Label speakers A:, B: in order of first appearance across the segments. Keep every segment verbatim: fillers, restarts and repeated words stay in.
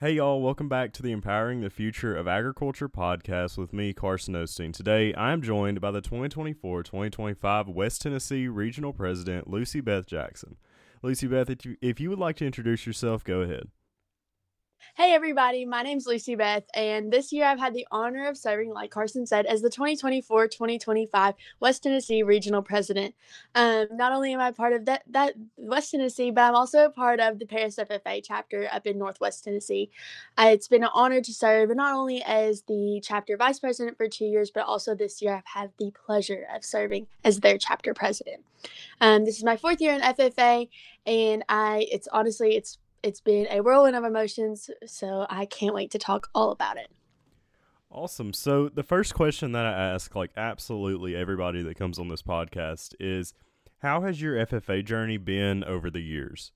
A: Hey y'all, welcome back to the Empowering the Future of Agriculture podcast with me, Carson Osteen. Today, I am joined by the twenty twenty-four twenty twenty-five West Tennessee Regional President, Lucy Beth Jackson. Lucy Beth, if you, if you would like to introduce yourself, go ahead.
B: Hey everybody, my name's Lucy Beth, and this year I've had the honor of serving, like Carson said, as the twenty twenty-four twenty twenty-five West Tennessee Regional President. Um, not only am I part of that, that West Tennessee, but I'm also a part of the Paris F F A chapter up in Northwest Tennessee. Uh, it's been an honor to serve, not only as the chapter vice president for two years, but also this year I've had the pleasure of serving as their chapter president. Um, this is my fourth year in F F A, and I, it's honestly, it's it's been a whirlwind of emotions, so I can't wait to talk all about it.
A: Awesome. So the first question that I ask, like absolutely everybody that comes on this podcast, is how has your F F A journey been over the years?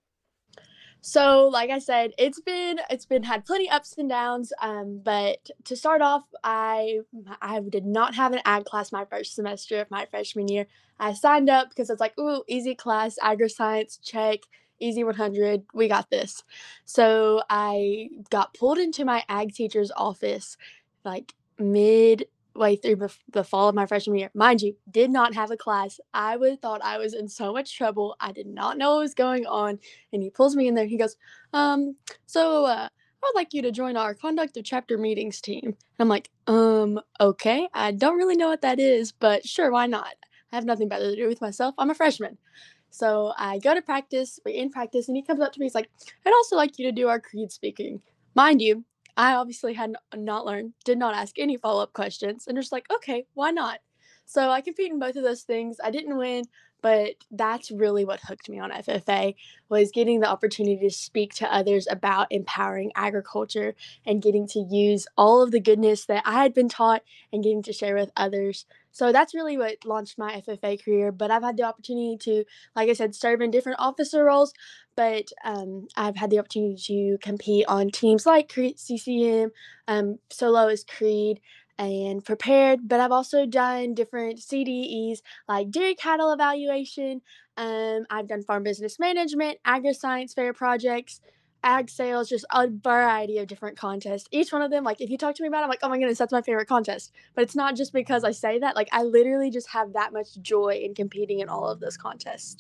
B: So, like I said, it's been it's been had plenty ups and downs. Um, but to start off, I I did not have an ag class my first semester of my freshman year. I signed up because it's like, ooh, easy class, agri-science, check, easy one hundred, we got this. So I got pulled into my ag teacher's office, like midway through the, the fall of my freshman year. Mind you, did not have a class. I would thought I was in so much trouble. I did not know what was going on, and he pulls me in there. He goes, um, so uh, I'd like you to join our conduct of chapter meetings team. And I'm like, um, okay, I don't really know what that is, but sure, why not? I have nothing better to do with myself. I'm a freshman. So I go to practice, we're in practice, and he comes up to me. He's like, I'd also like you to do our creed speaking. Mind you, I obviously had not learned, did not ask any follow up questions, and just like, okay, why not? So I compete in both of those things. I didn't win, but that's really what hooked me on F F A, was getting the opportunity to speak to others about empowering agriculture and getting to use all of the goodness that I had been taught and getting to share with others. So that's really what launched my F F A career. But I've had the opportunity to, like I said, serve in different officer roles. But um, I've had the opportunity to compete on teams like C C M, um, solo as Creed, and prepared. But I've also done different C D Es like dairy cattle evaluation. Um, I've done farm business management, agri-science fair projects, ag sales, just a variety of different contests. Each one of them, like if you talk to me about it, I'm like, oh my goodness, that's my favorite contest. But it's not just because I say that. Like I literally just have that much joy in competing in all of those contests.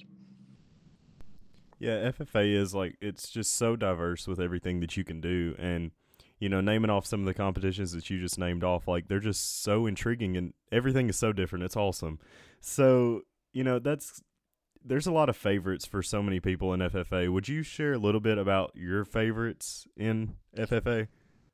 A: Yeah, F F A is like, it's just so diverse with everything that you can do. And, you know, naming off some of the competitions that you just named off, like they're just so intriguing and everything is so different. It's awesome. So, you know, that's, there's a lot of favorites for so many people in F F A. Would you share a little bit about your favorites in F F A?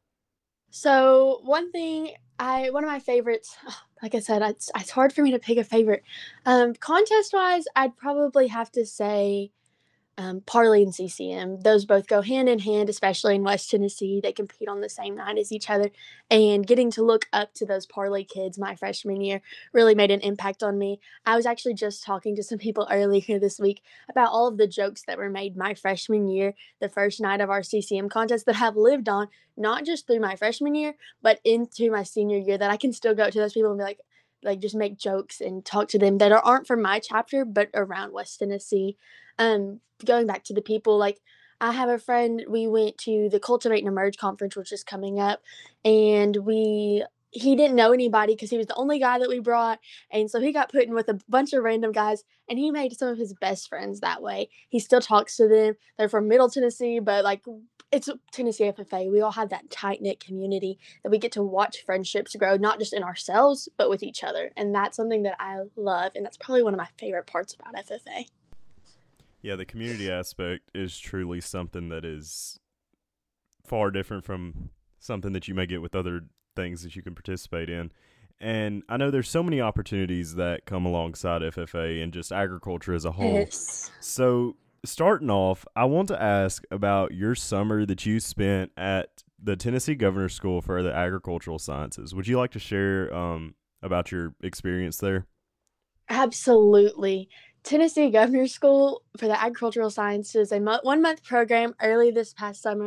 B: So one thing I one of my favorites, like I said, it's it's hard for me to pick a favorite. Um, contest wise, I'd probably have to say um, Parley and C C M. Those both go hand in hand, especially in West Tennessee. They compete on the same night as each other. And getting to look up to those Parley kids my freshman year really made an impact on me. I was actually just talking to some people earlier this week about all of the jokes that were made my freshman year, the first night of our C C M contest, that have lived on, not just through my freshman year, but into my senior year, that I can still go to those people and be like, like just make jokes and talk to them that are, aren't from my chapter, but around West Tennessee. Um, going back to the people, like I have a friend, we went to the Cultivate and Emerge conference, which is coming up, and we he didn't know anybody because he was the only guy that we brought. And so he got put in with a bunch of random guys, and he made some of his best friends that way. He still talks to them. They're from Middle Tennessee, but like it's Tennessee F F A. We all have that tight knit community that we get to watch friendships grow, not just in ourselves, but with each other. And that's something that I love. And that's probably one of my favorite parts about F F A.
A: Yeah, the community aspect is truly something that is far different from something that you may get with other things that you can participate in. And I know there's so many opportunities that come alongside F F A and just agriculture as a whole.
B: Yes.
A: So, starting off, I want to ask about your summer that you spent at the Tennessee Governor's School for the Agricultural Sciences. Would you like to share um, about your experience there?
B: Absolutely. Tennessee Governor's School for the Agricultural Sciences, a mo- one month program early this past summer.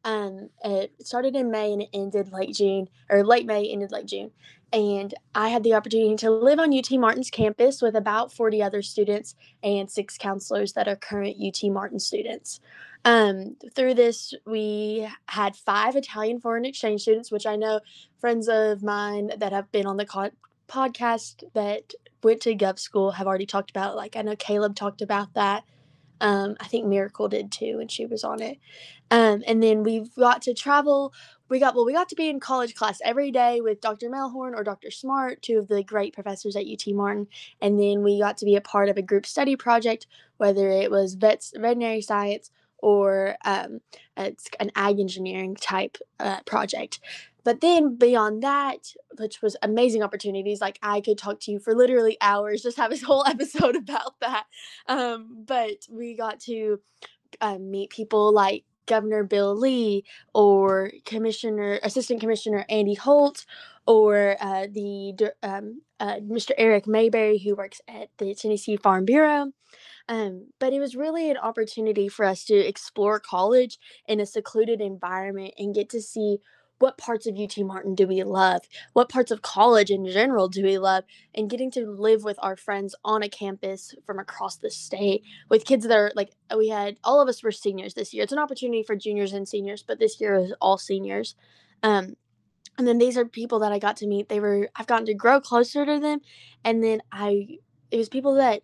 B: Um, it started in May and it ended late June, or late May, ended late June. And I had the opportunity to live on U T Martin's campus with about forty other students and six counselors that are current U T Martin students. Um, through this, we had five Italian foreign exchange students, which I know friends of mine that have been on the co- podcast that went to Gov School have already talked about. Like, I know Caleb talked about that. Um, I think Miracle did too, and she was on it. Um, and then we've got to travel. We got well, we got to be in college class every day with Doctor Melhorn or Doctor Smart, two of the great professors at U T Martin. And then we got to be a part of a group study project, whether it was vets, veterinary science or um, it's an ag engineering type uh, project. But then beyond that, which was amazing opportunities, like I could talk to you for literally hours, just have this whole episode about that. Um, but we got to um, meet people like Governor Bill Lee or Commissioner Assistant Commissioner Andy Holt or uh, the um, uh, Mister Eric Mayberry, who works at the Tennessee Farm Bureau. Um, but it was really an opportunity for us to explore college in a secluded environment and get to see what parts of U T Martin do we love, what parts of college in general do we love, and getting to live with our friends on a campus from across the state with kids that are like, we had all of us were seniors this year. It's an opportunity for juniors and seniors, but this year was all seniors. Um, and then these are people that I got to meet. They were, I've gotten to grow closer to them. And then I, it was people that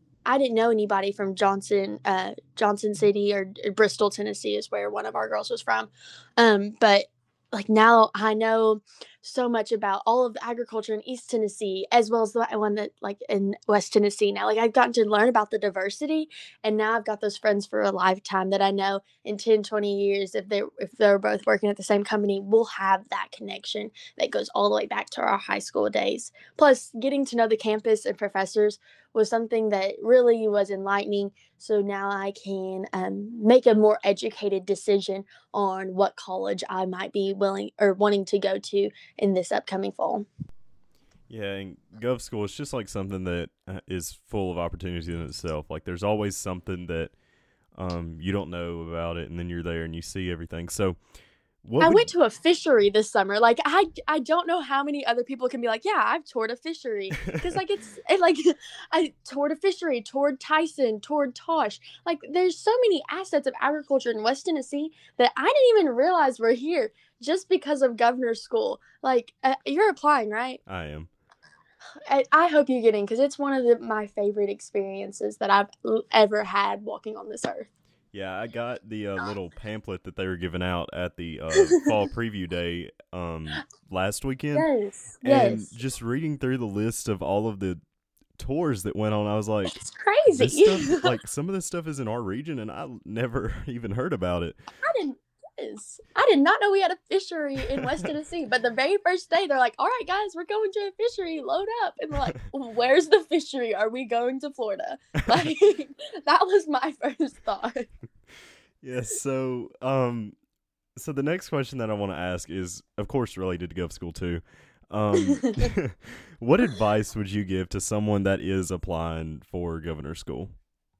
B: I didn't know anybody from Johnson, uh, Johnson City or, or Bristol, Tennessee is where one of our girls was from. Um, but like now I know so much about all of the agriculture in East Tennessee, as well as the one that like in West Tennessee now. Like I've gotten to learn about the diversity, and now I've got those friends for a lifetime that I know in ten, twenty years, if they if they're both working at the same company, we'll have that connection that goes all the way back to our high school days. Plus, getting to know the campus and professors was something that really was enlightening. So now I can um, make a more educated decision on what college I might be willing or wanting to go to in this upcoming fall.
A: Yeah, and Gov School is just like something that uh, is full of opportunities in itself. Like there's always something that um, you don't know about it, and then you're there and you see everything. So what
B: I
A: would,
B: went to a fishery this summer. Like I, I don't know how many other people can be like, yeah, I've toured a fishery because like it's it, like I toured a fishery, toured Tyson, toured Tosh. Like there's so many assets of agriculture in West Tennessee that I didn't even realize were here just because of Governor's School. Like uh, you're applying, right?
A: I am.
B: I, I hope you get in because it's one of the, my favorite experiences that I've l- ever had walking on this earth.
A: Yeah, I got the uh, little pamphlet that they were giving out at the uh, fall preview day um, last weekend.
B: Yes,
A: and
B: yes.
A: just reading through the list of all of the tours that went on, I was like,
B: it's crazy.
A: This stuff, like some of this stuff is in our region, and I never even heard about it.
B: I didn't. I did not know we had a fishery in West Tennessee, but the very first day they're like, all right, guys, we're going to a fishery, load up. And we're like, where's the fishery? Are we going to Florida? Like, that was my first thought.
A: Yeah, so, um, so the next question that I want to ask is, of course, related to Gov School too. Um, what advice would you give to someone that is applying for Governor's School?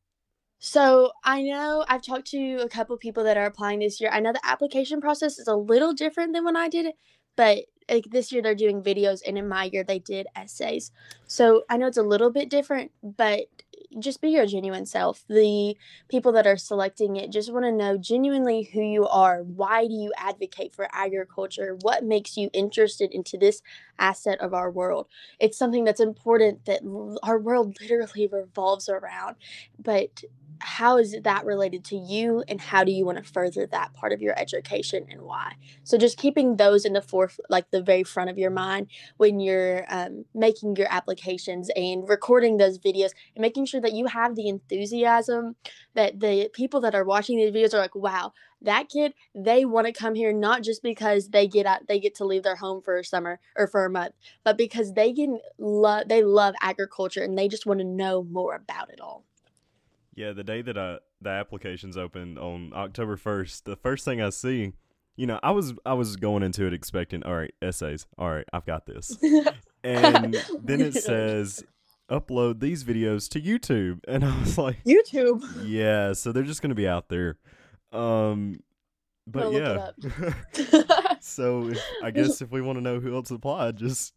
B: So I know I've talked to a couple people that are applying this year. I know the application process is a little different than when I did it, but like this year they're doing videos, and in my year they did essays. So I know it's a little bit different, but just be your genuine self. The people that are selecting it just want to know genuinely who you are. Why do you advocate for agriculture? What makes you interested into this asset of our world? It's something that's important that our world literally revolves around, but how is that related to you, and how do you want to further that part of your education and why? So just keeping those in the foref like the very front of your mind when you're um, making your applications and recording those videos, and making sure that you have the enthusiasm that the people that are watching these videos are like, wow, that kid, they want to come here not just because they get out they get to leave their home for a summer or for a month, but because they can love they love agriculture and they just want to know more about it all.
A: Yeah, the day that I, the applications opened on October first, the first thing I see, you know, I was I was going into it expecting, all right, essays, all right, I've got this. And then it says, upload these videos to YouTube. And I was like,
B: YouTube.
A: Yeah, so they're just going to be out there. Um,
B: I'm
A: but
B: gonna look
A: yeah.
B: it up.
A: So if I guess if we want to know who else applied, just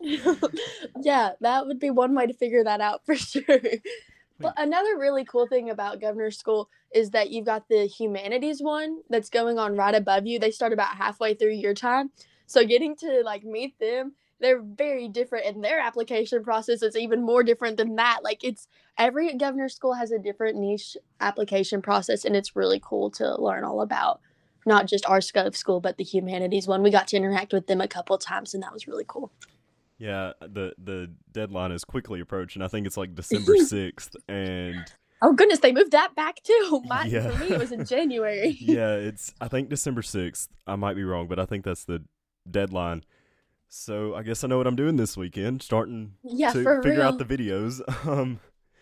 B: Yeah, that would be one way to figure that out for sure. But
A: wait.
B: another really cool thing about Governor's School is that you've got the humanities one that's going on right above you. They start about halfway through your time. So getting to like meet them, they're very different, and their application process is even more different than that. Like it's every Governor's School has a different niche application process, and it's really cool to learn all about not just our scope school, but the humanities one. We got to interact with them a couple times, and that was really cool.
A: Yeah, the the deadline is quickly approaching. I think it's like December sixth, and
B: Oh goodness, they moved that back too. My,
A: yeah,
B: for me, it was in January.
A: yeah, it's I think December sixth. I might be wrong, but I think that's the deadline. So I guess I know what I'm doing this weekend, starting
B: Yeah,
A: to
B: for
A: figure
B: real.
A: out the videos. Um,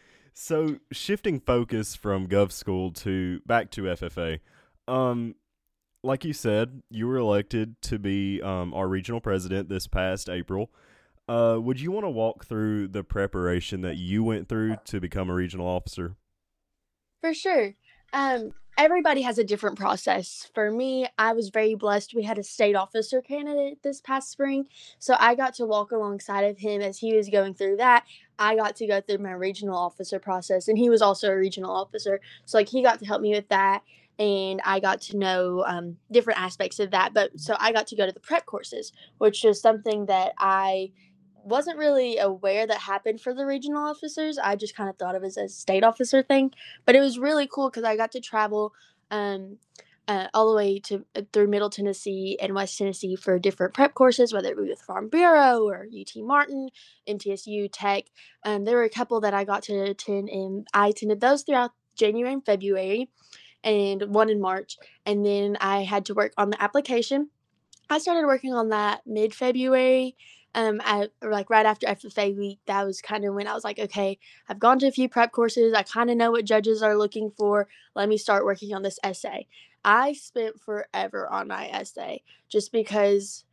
A: so shifting focus from Gov School to back to F F A. Um, like you said, you were elected to be um, our regional president this past April. Uh, would you want to walk through the preparation that you went through to become a regional officer?
B: For sure. Um, everybody has a different process. For me, I was very blessed. We had a state officer candidate this past spring, so I got to walk alongside of him as he was going through that. I got to go through my regional officer process, and he was also a regional officer, so like he got to help me with that. And I got to know um, different aspects of that. But so I got to go to the prep courses, which is something that I wasn't really aware that happened for the regional officers. I just kind of thought of it as a state officer thing, but it was really cool because I got to travel um, uh, all the way to uh, through Middle Tennessee and West Tennessee for different prep courses, whether it be with Farm Bureau or U T Martin, M T S U Tech. Um, there were a couple that I got to attend, and I attended those throughout January and February, and one in March. And then I had to work on the application. I started working on that mid February. Um, I, like right after F F A week, that was kind of when I was like, okay, I've gone to a few prep courses. I kind of know what judges are looking for. Let me start working on this essay. I spent forever on my essay just because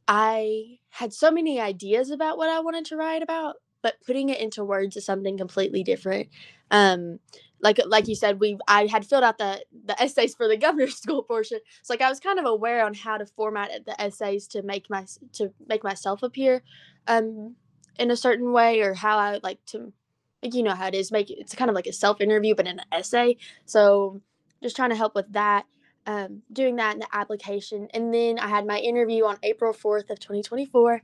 B: I had so many ideas about what I wanted to write about, but putting it into words is something completely different. Um, like like you said, we I had filled out the the essays for the governor's school portion, so like I was kind of aware on how to format the essays to make my to make myself appear, um, in a certain way, or how I would like to, like you know how it is, make it, it's kind of like a self interview but in an essay. So just trying to help with that, um, doing that in the application. And then I had my interview on April fourth of twenty twenty-four,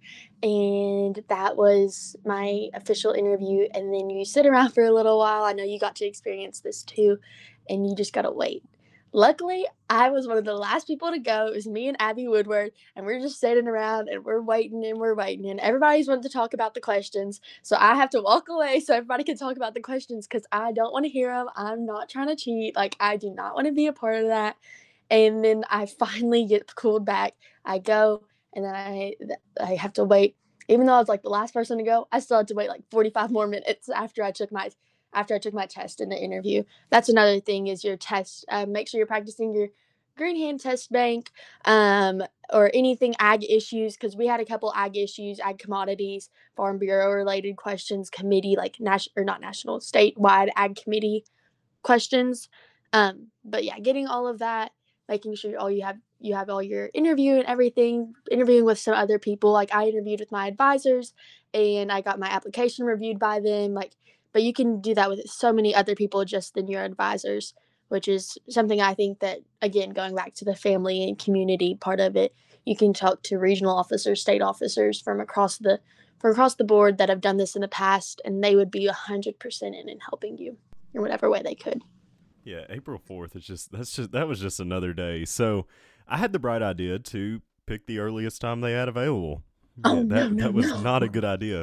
B: and that was my official interview. And then you sit around for a little while. I know you got to experience this too, and you just got to wait. Luckily, I was one of the last people to go. It was me and Abby Woodward, and we're just sitting around and we're waiting and we're waiting. And everybody's wanting to talk about the questions. So I have to walk away so everybody can talk about the questions because I don't want to hear them. I'm not trying to cheat. Like, I do not want to be a part of that. And then I finally get cooled back. I go, and then I I have to wait. Even though I was like the last person to go, I still had to wait like forty-five more minutes after I took my after I took my test in the interview. That's another thing is your test. Uh, make sure you're practicing your green hand test bank, um, or anything ag issues, because we had a couple ag issues, ag commodities, Farm Bureau related questions, committee like national or not national, statewide ag committee questions. Um, but yeah, getting all of that, making sure all you have you have all your interview and everything, interviewing with some other people. Like I interviewed with my advisors and I got my application reviewed by them. Like, but you can do that with so many other people just than your advisors, which is something I think that, again, going back to the family and community part of it, you can talk to regional officers, state officers from across the from across the board that have done this in the past, and they would be a hundred percent in in helping you in whatever way they could.
A: Yeah, April fourth is just that's just that was just another day. So I had the bright idea to pick the earliest time they had available.
B: Oh
A: Yeah,
B: no,
A: that
B: no,
A: that was
B: no.
A: not a good idea.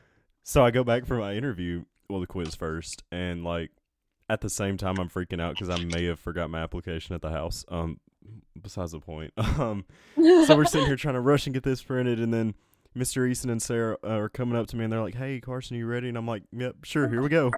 A: So I go back for my interview, well, the quiz first, and like at the same time I'm freaking out because I may have forgot my application at the house. Um, besides the point. Um, so we're sitting here trying to rush and get this printed, and then Mister Easton and Sarah uh, are coming up to me and they're like, "Hey, Carson, you ready?" And I'm like, "Yep, sure, here we go."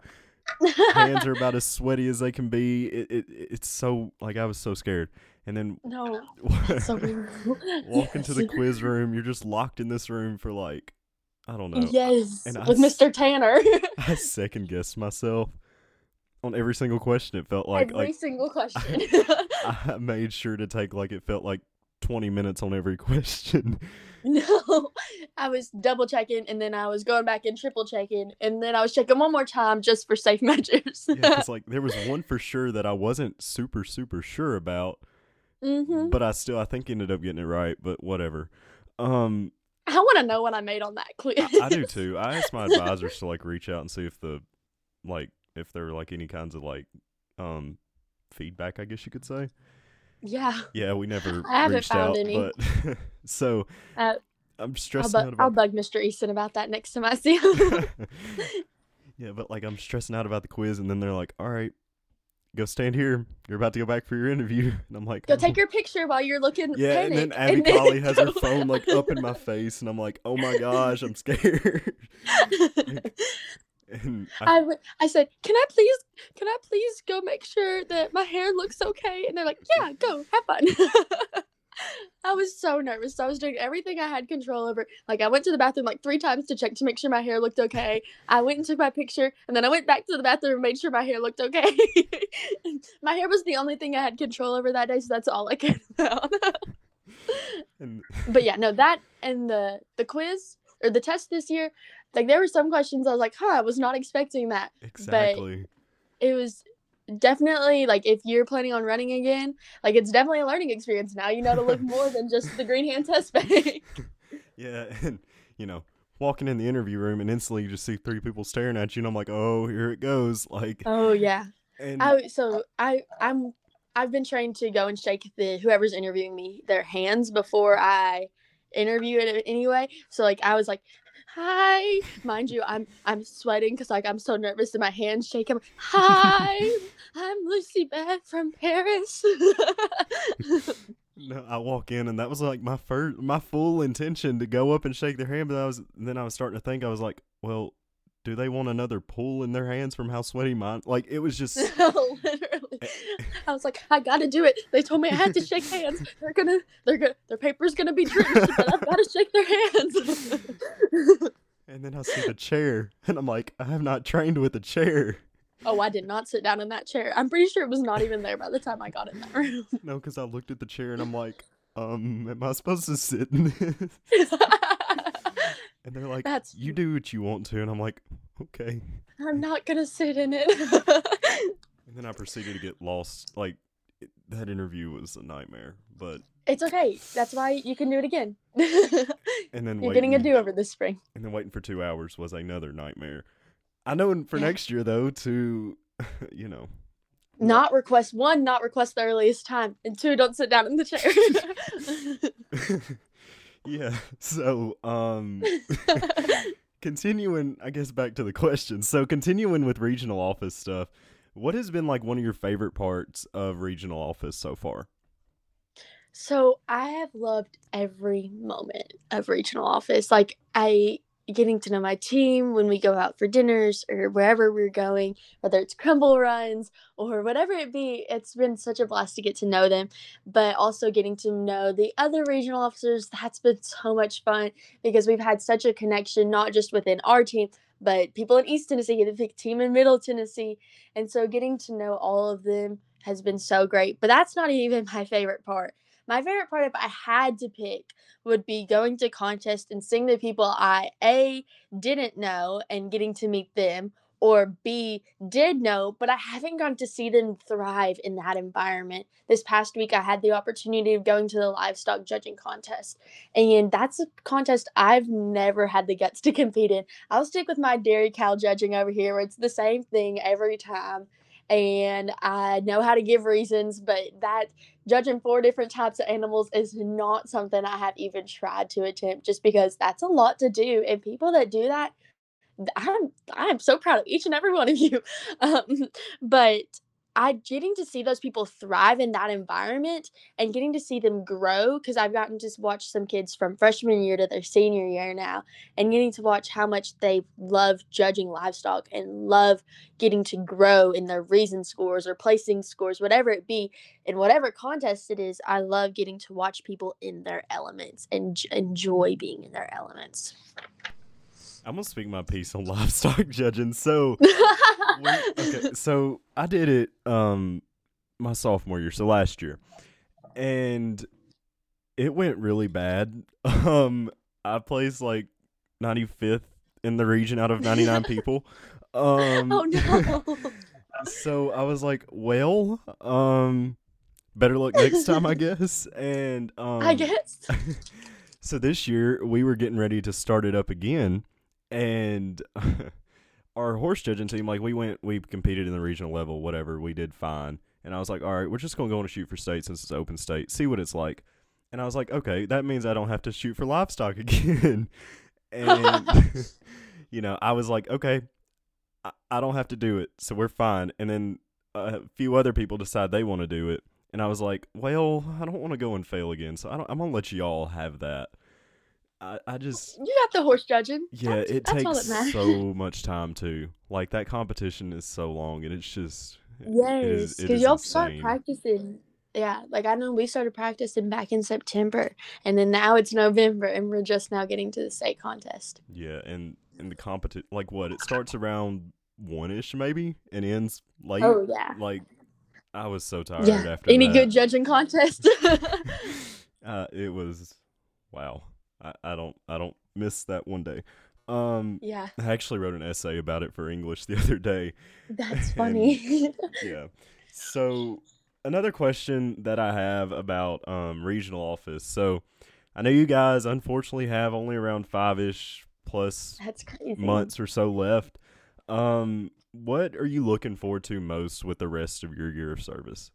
A: Hands are about as sweaty as they can be. It, it it's so like I was so scared. And then
B: No, that's so weird.
A: walk into
B: Yes.
A: the quiz room. You're just locked in this room for like I don't know.
B: Yes,
A: And I
B: with
A: s-
B: Mister Tanner.
A: I second guessed myself. on every single question. It felt like
B: Every
A: like
B: single question.
A: I made sure to take like it felt like twenty minutes on every question.
B: No, I was double checking, and then I was going back and triple checking, and then I was checking one more time just for safe measures.
A: Yeah, because like there was one for sure that I wasn't super super sure about,
B: Mhm.
A: but I still I think ended up getting it right. But whatever. Um,
B: I want to know what I made on that quiz.
A: I, I do too. I asked my advisors to like reach out and see if the like if there were like any kinds of like um feedback, I guess you could say.
B: Yeah,
A: Yeah, we never
B: I haven't
A: reached
B: found
A: out,
B: any.
A: but so
B: Uh,
A: I'm
B: I'll,
A: stressing
B: bu-
A: out
B: I'll
A: about.
B: bug Mister Easton about that next time I see him.
A: Yeah, but like I'm stressing out about the quiz, and then they're like, "All right, go stand here. You're about to go back for your interview," and I'm like,
B: Go
A: oh.
B: take your picture while you're looking
A: Yeah,
B: panic.
A: and then Abby
B: and then
A: Colley has her
B: go
A: phone like
B: back.
A: up in my face, and I'm like, "Oh my gosh, I'm scared." Like, and I,
B: I, w- I said, can I please, can I please go make sure that my hair looks okay? And they're like, yeah, go, have fun. I was so nervous. I was doing everything I had control over. Like, I went to the bathroom like three times to check to make sure my hair looked okay. I went and took my picture, and then I went back to the bathroom and made sure my hair looked okay. My hair was the only thing I had control over that day, so that's all I cared about.
A: and
B: But yeah, no, that and the the quiz or the test this year, like there were some questions I was like, huh, I was not expecting that.
A: exactly.
B: But it was definitely like if you're planning on running again, like it's definitely a learning experience. Now you know to look more than just the green hand test bag.
A: Yeah, and you know, walking in the interview room and instantly you just see three people staring at you, and I'm like, "Oh, here it goes!" Like,
B: Oh yeah.
A: and
B: I so I I'm I've been trained to go and shake the whoever's interviewing me their hands before I interview it anyway. So like I was like, hi, mind you, I'm I'm sweating because like I'm so nervous and my hands shake. I'm hi, I'm Lucy Beth from Paris.
A: no, I walk in, and that was like my first, my full intention to go up and shake their hand. But I was then I was starting to think, I was like, "Well, do they want another pull in their hands from how sweaty mine?" Like it was just
B: Literally, I was like, I gotta do it. They told me I had to shake hands. They're gonna, they're gonna, their paper's gonna be drenched, but I've gotta shake their hands.
A: And then I see the chair, and I'm like, I have not trained with a chair.
B: Oh, I did not sit down in that chair. I'm pretty sure it was not even there by the time I got in that room.
A: No, because I looked at the chair, and I'm like, um, am I supposed to sit in this? And they're like,
B: That's.
A: you do what you want to, and I'm like, okay.
B: I'm not gonna sit in it.
A: And then I proceeded to get lost. Like it, that interview was a nightmare, but
B: It's okay. That's why you can do it again.
A: and then
B: You're
A: waiting,
B: getting a do-over this spring.
A: and then waiting for two hours was another nightmare. I know for
B: Yeah.
A: next year though to, you know,
B: Not request one, not request the earliest time, and two, don't sit down in the chair.
A: yeah. So um, continuing, I guess back to the questions. So continuing with regional office stuff, what has been like one of your favorite parts of regional office so far?
B: So I have loved every moment of regional office. Like I getting to know my team when we go out for dinners or wherever we're going, whether it's crumble runs or whatever it be, it's been such a blast to get to know them. But also getting to know the other regional officers, that's been so much fun because we've had such a connection, not just within our team, but people in East Tennessee, the big team in Middle Tennessee. And so getting to know all of them has been so great. But that's not even my favorite part. My favorite part, if I had to pick, would be going to contest and seeing the people I A didn't know and getting to meet them, or B did know, but I haven't gotten to see them thrive in that environment. This past week, I had the opportunity of going to the livestock judging contest, and that's a contest I've never had the guts to compete in. I'll stick with my dairy cow judging over here, where it's the same thing every time. And I know how to give reasons, but that judging four different types of animals is not something I have even tried to attempt just because that's a lot to do. And people that do that, I'm I'm so proud of each and every one of you. Um, but I getting to see those people thrive in that environment and getting to see them grow because I've gotten to watch some kids from freshman year to their senior year now and getting to watch how much they love judging livestock and love getting to grow in their reason scores or placing scores, whatever it be, in whatever contest it is. I love getting to watch people in their elements and j- enjoy being in their elements.
A: I'm gonna speak my piece on livestock judging. So, when, okay, so I did it um my sophomore year, so last year, and it went really bad. Um, I placed like ninety-fifth in the region out of ninety-nine people. Um,
B: Oh no.
A: so I was like, well, um, better luck next time, I guess. And
B: I
A: um,
B: guess.
A: so this year we were getting ready to start it up again, and our horse judging team, like we went, we competed in the regional level, whatever, we did fine. And I was like, all right, we're just gonna go on a shoot for state since it's open state, see what it's like. And I was like, okay, that means I don't have to shoot for livestock again. And you know, I was like, okay, I, I don't have to do it, so we're fine. And then a few other people decide they want to do it, and I was like, well, I don't want to go and fail again, so I don't, I'm gonna let y'all have that. I, I just,
B: You got the horse judging.
A: yeah,
B: That's,
A: it
B: that's all
A: takes
B: that matters.
A: so much time too. Like that competition is so long, and it's just, it
B: Yes,
A: is, it
B: because
A: is
B: y'all start
A: insane.
B: practicing. Yeah, like I know we started practicing back in September, and then now it's November, and we're just now getting to the state contest.
A: Yeah, and and the competition, like what? It starts around one ish maybe, and ends late.
B: Oh yeah,
A: Like I was so tired
B: yeah.
A: after
B: Any
A: that.
B: good judging contest?
A: uh, it was wow. I, I don't I don't miss that one day. Um,
B: Yeah,
A: I actually wrote an essay about it for English the other day.
B: that's
A: And
B: funny.
A: yeah, so another question that I have about um regional office. So I know you guys unfortunately have only around five ish plus
B: That's crazy.
A: months or so left. Um, what are you looking forward to most with the rest of your year of service?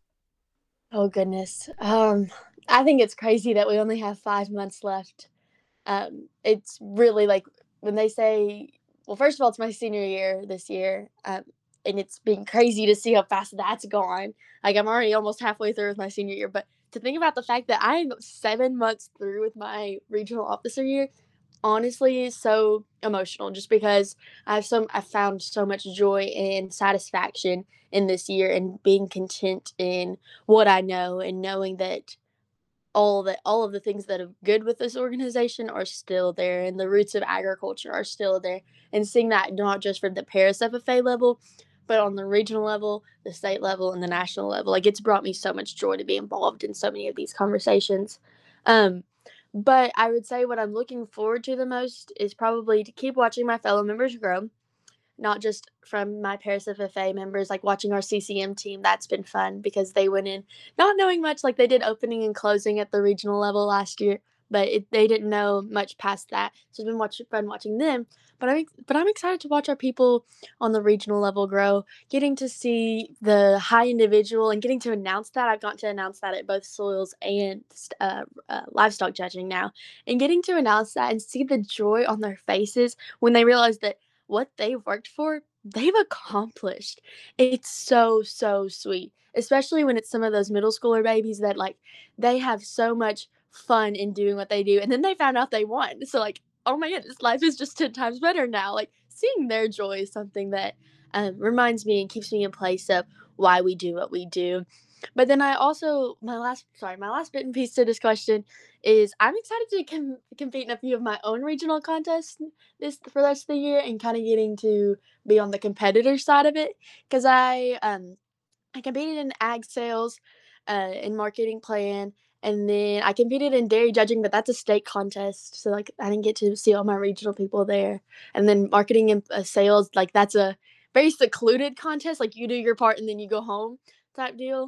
B: Oh goodness. Um, I think it's crazy that we only have five months left. Um, it's really like when they say, well, first of all, it's my senior year this year, um, and it's been crazy to see how fast that's gone. Like I'm already almost halfway through with my senior year, but to think about the fact that I'm seven months through with my regional officer year, honestly, is so emotional. Just because I've some, I found so much joy and satisfaction in this year, and being content in what I know, and knowing that all that all of the things that are good with this organization are still there, and the roots of agriculture are still there, and seeing that not just for the Paris F F A level, but on the regional level, the state level, and the national level. Like it's brought me so much joy to be involved in so many of these conversations. Um, but I would say what I'm looking forward to the most is probably to keep watching my fellow members grow, not just from my Paris F F A members, like watching our C C M team. That's been fun because they went in not knowing much, like they did opening and closing at the regional level last year, but it, they didn't know much past that. So it's been watch, fun watching them. But I'm but I'm excited to watch our people on the regional level grow, getting to see the high individual and getting to announce that. I've gotten to announce that at both soils and uh, uh, livestock judging now, and getting to announce that and see the joy on their faces when they realize that what they've worked for, they've accomplished. It's so, so sweet, especially when it's some of those middle schooler babies that, like, they have so much fun in doing what they do, and then they found out they won. So, like, oh my goodness, life is just ten times better now. Like, seeing their joy is something that um, reminds me and keeps me in place of why we do what we do. But then I also, my last, sorry, my last bit and piece to this question is I'm excited to com- compete in a few of my own regional contests this for the rest of the year, and kind of getting to be on the competitor side of it, because I um I competed in ag sales, uh, in marketing plan, and then I competed in dairy judging, but that's a state contest, so like I didn't get to see all my regional people there. And then marketing and uh, sales, like that's a very secluded contest, like you do your part and then you go home type deal.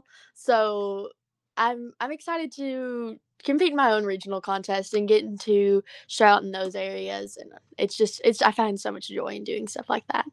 B: So I'm I'm excited to compete in my own regional contest and getting to shout in those areas, and it's just it's I find so much joy in doing stuff like that.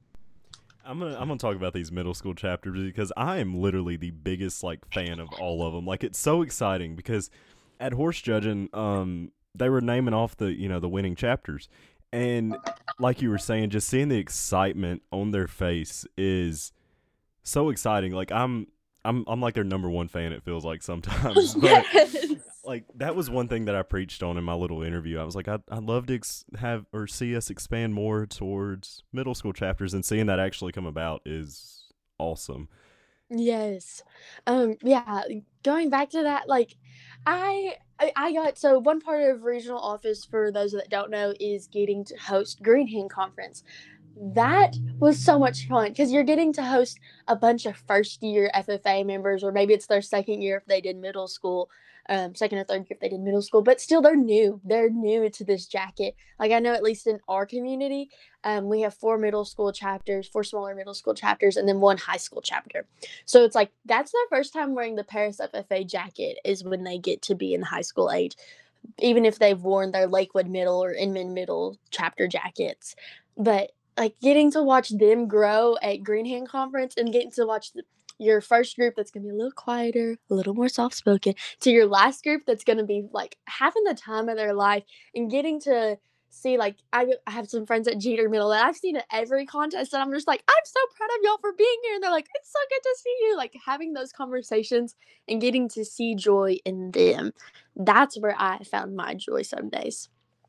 A: I'm gonna I'm gonna talk about these middle school chapters because I am literally the biggest like fan of all of them. Like it's so exciting because at horse judging, um, they were naming off the you know the winning chapters, and like you were saying, just seeing the excitement on their face is so exciting. Like I'm I'm I'm like their number one fan. It feels like sometimes, but
B: Yes.
A: like that was one thing that I preached on in my little interview. I was like, I'd, I'd love to ex- have or see us expand more towards middle school chapters, and seeing that actually come about is awesome.
B: Yes. Um, yeah, going back to that, like, I I, I got so one part of regional office for those that don't know is getting to host Green Hand Conference. That was so much fun because you're getting to host a bunch of first year F F A members, or maybe it's their second year if they did middle school, um, second or third year if they did middle school, but still they're new. They're new to this jacket. Like I know at least in our community, um, we have four middle school chapters, four smaller middle school chapters, and then one high school chapter. So it's like that's their first time wearing the Paris F F A jacket is when they get to be in high school age, even if they've worn their Lakewood Middle or Inman Middle chapter jackets. But like getting to watch them grow at Green Hand Conference and getting to watch the, your first group that's going to be a little quieter, a little more soft spoken, to your last group that's going to be like having the time of their life and getting to see like I, I have some friends at Jeter Middle that I've seen at every contest and I'm just like I'm so proud of y'all for being here and they're like it's so good to see you, like having those conversations and getting to see joy in them. That's where I found my joy some days.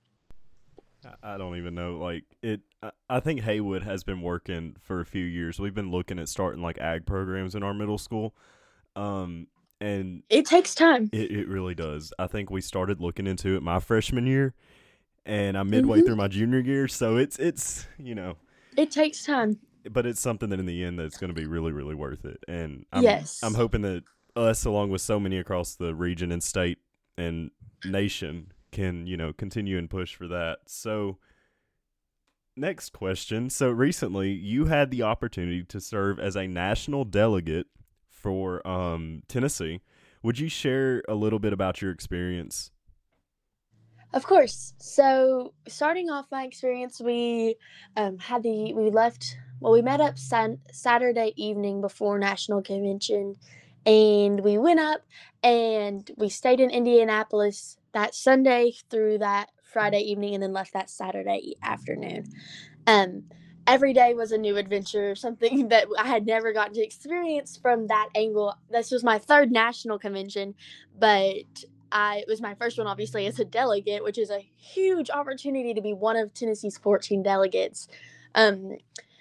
A: I don't even know. Like it, I think Haywood has been working for a few years. We've been looking at starting like ag programs in our middle school, um, and
B: it takes time.
A: It, it really does. I think we started looking into it my freshman year, and I'm midway mm-hmm. through my junior year. So it's it's you know,
B: it takes time,
A: but it's something that in the end that's going to be really really worth it. And I'm,
B: yes,
A: I'm hoping that us, along with so many across the region and state and nation, can, you know, continue and push for that. So next question. So recently you had the opportunity to serve as a national delegate for um, Tennessee. Would you share a little bit about your experience?
B: Of course. So starting off my experience, we um, had the, we left, well, we met up san- Saturday evening before National Convention, and we went up and we stayed in Indianapolis that Sunday through that Friday evening and then left that Saturday afternoon. Um, every day was a new adventure, something that I had never gotten to experience from that angle. This was my third national convention, but I, it was my first one, obviously, as a delegate, which is a huge opportunity to be one of Tennessee's fourteen delegates. Um,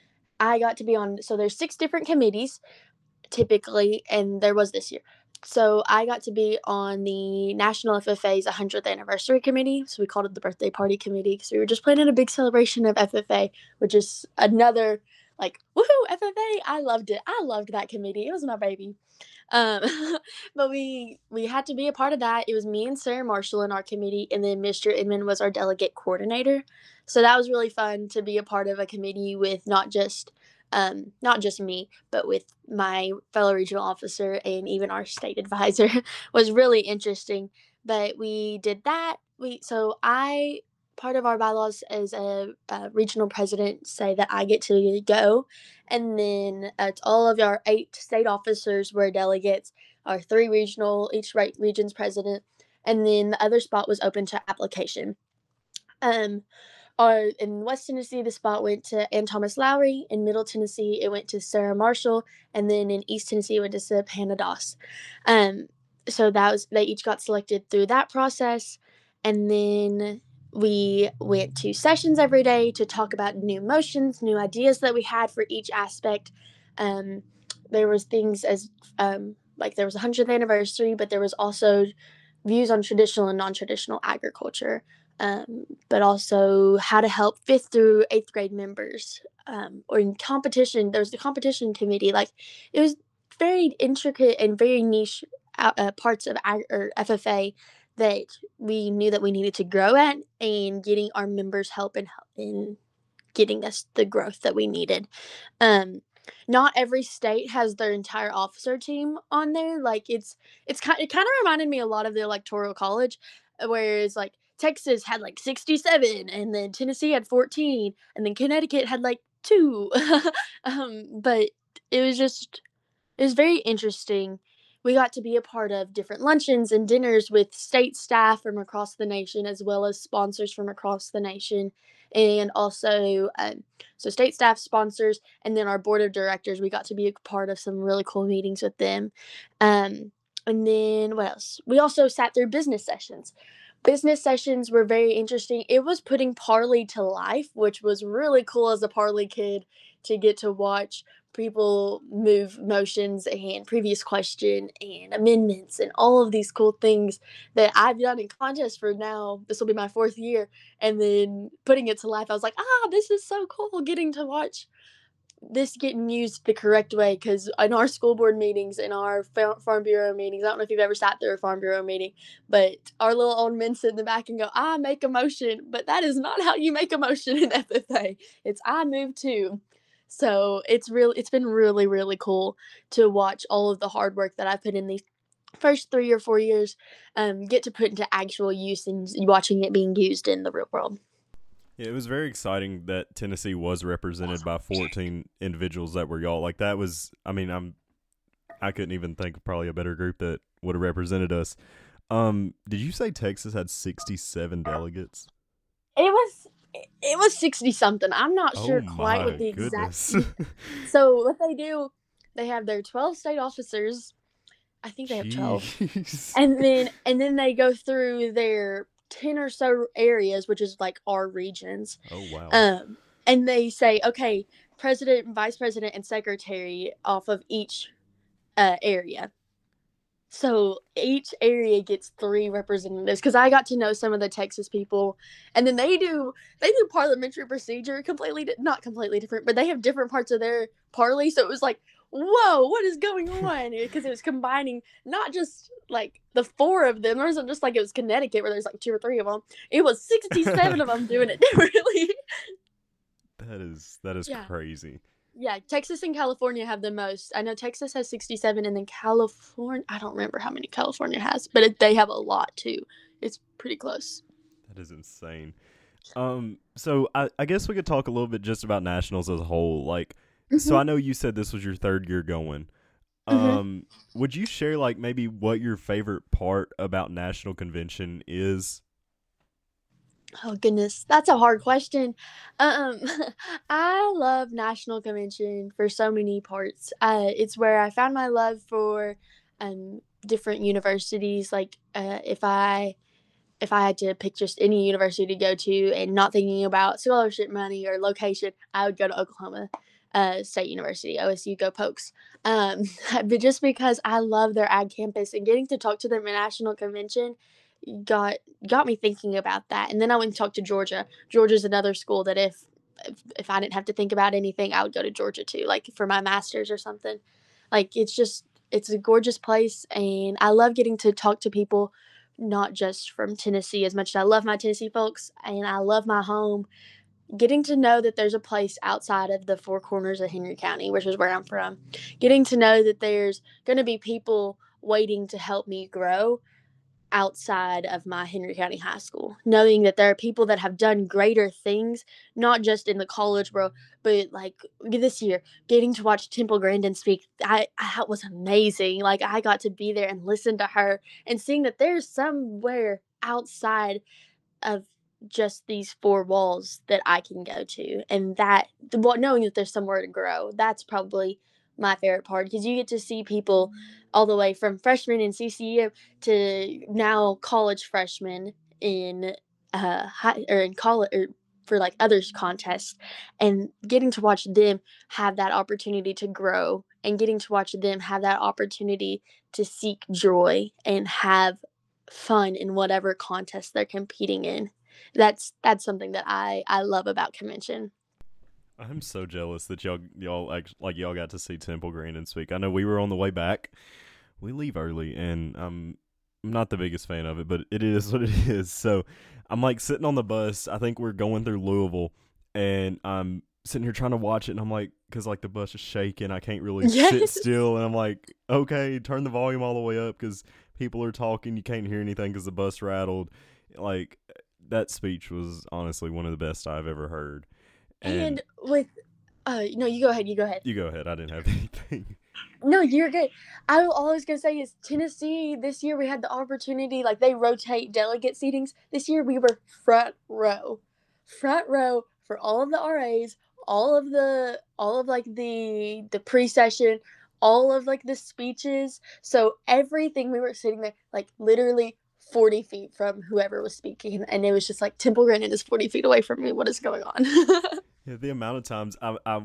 B: I got to be on, so there's six different committees, typically, and there was this year. So I got to be on the National F F A's one hundredth anniversary committee. So we called it the birthday party committee because we were just planning a big celebration of F F A, which is another like, woohoo, F F A. I loved it. I loved that committee. It was my baby. Um, but we we had to be a part of that. It was me and Sarah Marshall in our committee, and then Mister Inman was our delegate coordinator. So that was really fun to be a part of a committee with not just um, not just me, but with my fellow regional officer and even our state advisor. Was really interesting. But we did that. We so I part of our bylaws as a, a regional president say that I get to go, and then uh, all of our eight state officers were delegates. Our three regional, each right region's president, and then the other spot was open to application. Um, Our, in West Tennessee, the spot went to Ann Thomas Lowry. In Middle Tennessee, it went to Sarah Marshall. And then in East Tennessee, it went to Savannah Doss. Um, so that was, they each got selected through that process. And then we went to sessions every day to talk about new motions, new ideas that we had for each aspect. Um, there was things as, um, like there was a hundredth anniversary, but there was also views on traditional and non-traditional agriculture. Um, but also how to help fifth through eighth grade members. Um, or in competition, there was the competition committee. Like it was very intricate and very niche uh, parts of ag- or F F A that we knew that we needed to grow at, and getting our members help in, in getting us the growth that we needed. Um, not every state has their entire officer team on there. Like it's it's kind it kind of reminded me a lot of the Electoral College, whereas like Texas had like sixty-seven, and then Tennessee had fourteen, and then Connecticut had like two. um, but it was just, it was very interesting. We got to be a part of different luncheons and dinners with state staff from across the nation, as well as sponsors from across the nation. And also, um, so state staff, sponsors, and then our board of directors, we got to be a part of some really cool meetings with them. Um, and then what else? We also sat through business sessions. Business sessions were very interesting. It was putting Parley to life, which was really cool as a Parley kid to get to watch people move motions and previous question and amendments and all of these cool things that I've done in contests for now. This will be my fourth year, and then putting it to life, I was like, ah, this is so cool getting to watch this getting used the correct way. Because in our school board meetings, in our farm bureau meetings, I don't know if you've ever sat through a farm bureau meeting, but our little old men sit in the back and go, I make a motion, but that is not how you make a motion in F F A. It's I move to. So it's really, it's been really, really cool to watch all of the hard work that I put in these first three or four years, um, get to put into actual use and watching it being used in the real world.
A: Yeah, it was very exciting that Tennessee was represented by fourteen individuals that were y'all. Like that was, I mean, I'm, I couldn't even think of probably a better group that would have represented us. Um, did you say Texas had sixty-seven delegates?
B: It was, it was sixty something. I'm not
A: Oh
B: sure
A: my
B: quite what the
A: goodness.
B: exact. So what they do, they have their twelve state officers. I think they have twelve,
A: Jeez.
B: and then and then they go through their ten or so areas, which is like our regions.
A: Oh wow.
B: Um, and they say, okay, president, vice president, and secretary off of each uh, area. So each area gets three representatives, because I got to know some of the Texas people, and then they do they do parliamentary procedure completely di- not completely different, but they have different parts of their parley. So it was like, whoa, what is going on? Because it was combining not just like the four of them. It wasn't just like it was Connecticut where there's like two or three of them. It was sixty-seven of them doing it differently.
A: That is that is
B: Yeah.
A: crazy.
B: Yeah, Texas and California have the most. I know Texas has sixty-seven, and then California, I don't remember how many California has, but it, they have a lot too. It's pretty close.
A: That is insane. Um, so I, I guess we could talk a little bit just about nationals as a whole. Like,
B: Mm-hmm.
A: so I know you said this was your third year going. Um, mm-hmm. Would you share like maybe what your favorite part about national convention is?
B: Oh goodness, that's a hard question. Um, I love national convention for so many parts. Uh, it's where I found my love for um different universities. Like, uh, if I if I had to pick just any university to go to and not thinking about scholarship money or location, I would go to Oklahoma uh, State University, O S U, go Pokes. Um, but just because I love their ag campus, and getting to talk to them at national convention got got me thinking about that. And then I went and talked to Georgia. Georgia's another school that if, if if I didn't have to think about anything, I would go to Georgia too, like for my master's or something. Like, it's just it's a gorgeous place, and I love getting to talk to people not just from Tennessee, as much as I love my Tennessee folks and I love my home. Getting to know that there's a place outside of the four corners of Henry County, which is where I'm from. Getting to know that there's going to be people waiting to help me grow outside of my Henry County High School, knowing that there are people that have done greater things, not just in the college world, but like this year, getting to watch Temple Grandin speak, I, that was amazing. Like, I got to be there and listen to her, and seeing that there's somewhere outside of just these four walls that I can go to, and that, well, knowing that there's somewhere to grow, that's probably my favorite part, because you get to see people all the way from freshmen in C C U to now college freshmen in uh high, or in college, or for like other contests, and getting to watch them have that opportunity to grow, and getting to watch them have that opportunity to seek joy and have fun in whatever contest they're competing in. That's that's something that I I love about convention.
A: I'm so jealous that y'all y'all like, like y'all got to see Temple Grandin speak. I know we were on the way back. We leave early, and I'm I'm not the biggest fan of it, but it is what it is. So I'm like sitting on the bus. I think we're going through Louisville, and I'm sitting here trying to watch it, and I'm like, because like the bus is shaking, I can't really
B: Yes.
A: sit still, and I'm like, okay, turn the volume all the way up because people are talking. You can't hear anything because the bus rattled. Like, that speech was honestly one of the best I've ever heard.
B: And,
A: And,
B: with uh no, you go ahead, you go ahead.
A: you go ahead. I didn't have anything.
B: No, you're good. I all I was gonna say is Tennessee, this year we had the opportunity, like, they rotate delegate seatings. This year we were front row. Front row for all of the R As, all of the all of like the the pre-session, all of like the speeches. So everything, we were sitting there like literally forty feet from whoever was speaking, and it was just like, Temple Grandin is forty feet away from me. What is going on?
A: Yeah, the amount of times I, I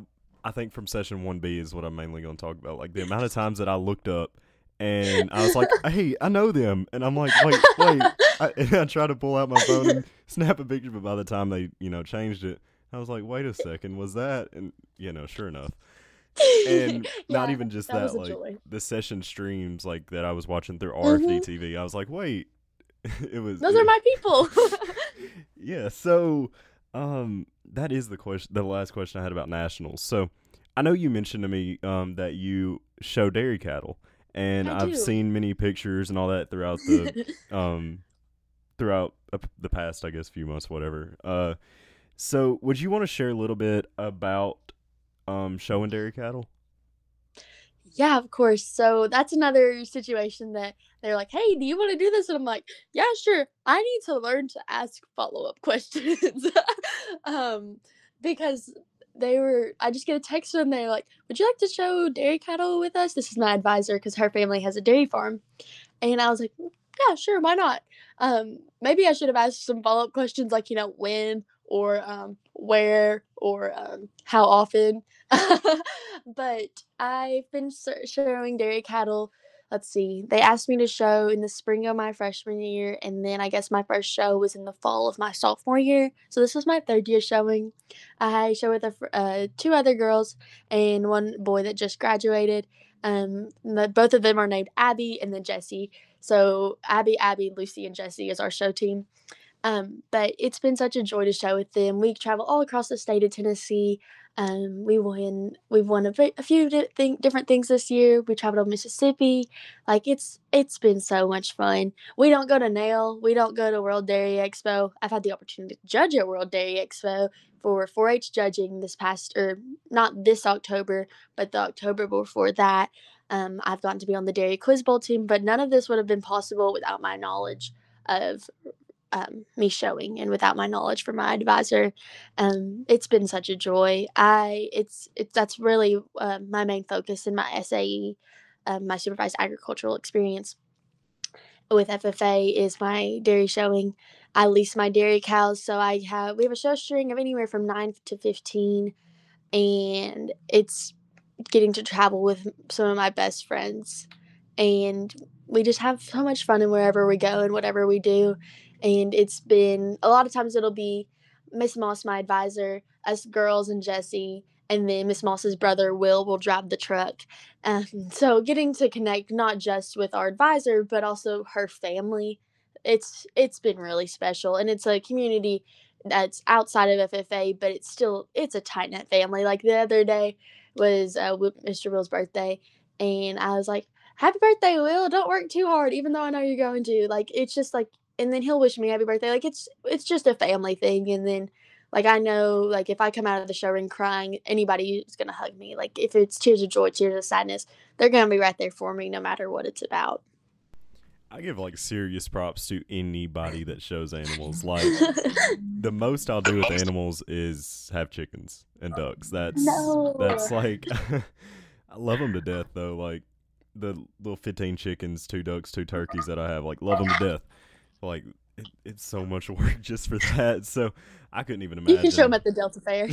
A: I think from session one B is what I'm mainly going to talk about. Like the amount of times that I looked up and I was like, hey, I know them. And I'm like, wait, wait. I, and I tried to pull out my phone and snap a picture, but by the time they, you know, changed it, I was like, wait a second, was that? And, you know, sure enough. And not
B: Yeah,
A: even just
B: that was
A: that,
B: a
A: like
B: joy.
A: the session streams like that I was watching through R F D
B: Mhm.
A: T V. I was like, wait, it was,
B: Those
A: yeah.
B: are my people.
A: Yeah, so um that is the question the last question I had about nationals. So I know you mentioned to me um that you show dairy cattle, and
B: I
A: I've
B: do.
A: seen many pictures and all that throughout the um throughout uh, the past, I guess, few months, whatever. Uh so would you want to share a little bit about um showing dairy cattle?
B: Yeah, of course. So that's another situation that they're like, "Hey, do you want to do this?" And I'm like, "Yeah, sure. I need to learn to ask follow-up questions." um, because they were, I just get a text and they're like, "Would you like to show dairy cattle with us?" This is my advisor because her family has a dairy farm, and I was like, "Mm, yeah, sure, why not?" Um, maybe I should have asked some follow-up questions like, you know, when or um, where or um, how often. But I've been ser- showing dairy cattle. Let's see. They asked me to show in the spring of my freshman year, and then I guess my first show was in the fall of my sophomore year. So this was my third year showing. I show with a, fr- uh, two other girls and one boy that just graduated. Um, the, both of them are named Abby and then Jesse. So Abby, Abby, Lucy, and Jesse is our show team. Um, but it's been such a joy to show with them. We travel all across the state of Tennessee. Um, we won. We've won a, ve- a few di- thing, different things this year. We traveled to Mississippi. Like it's it's been so much fun. We don't go to Nail. We don't go to World Dairy Expo. I've had the opportunity to judge at World Dairy Expo for four H judging this past, or not this October, but the October before that. Um, I've gotten to be on the Dairy Quiz Bowl team, but none of this would have been possible without my knowledge of um, me showing and without my knowledge from my advisor. Um, it's been such a joy. I it's it's that's really uh, my main focus in my S A E, um, my supervised agricultural experience with F F A is my dairy showing. I lease my dairy cows, so I have we have a show string of anywhere from nine to fifteen, and it's getting to travel with some of my best friends, and we just have so much fun in wherever we go and whatever we do. And it's been a lot of times it'll be Miss Moss, my advisor, us girls, and Jesse, and then Miss Moss's brother Will will drive the truck. Um, so getting to connect not just with our advisor but also her family, it's it's been really special, and it's a community that's outside of F F A, but it's still it's a tight knit family. Like the other day was uh, Mister Will's birthday, and I was like, "Happy birthday, Will! Don't work too hard, even though I know you're going to." Like it's just like, and then he'll wish me happy birthday. Like it's it's just a family thing, and then like I know like if I come out of the show ring crying, anybody is gonna hug me. Like if it's tears of joy, tears of sadness, they're gonna be right there for me, no matter what it's about.
A: I give like serious props to anybody that shows animals. Like the most I'll do with animals is have chickens and ducks. That's
B: No.
A: that's like I love them to death though. Like the little fifteen chickens, two ducks, two turkeys that I have, like love them to death. Like it, it's so much work just for that. So I couldn't even
B: You can show them
A: imagine.
B: at the Delta Fair.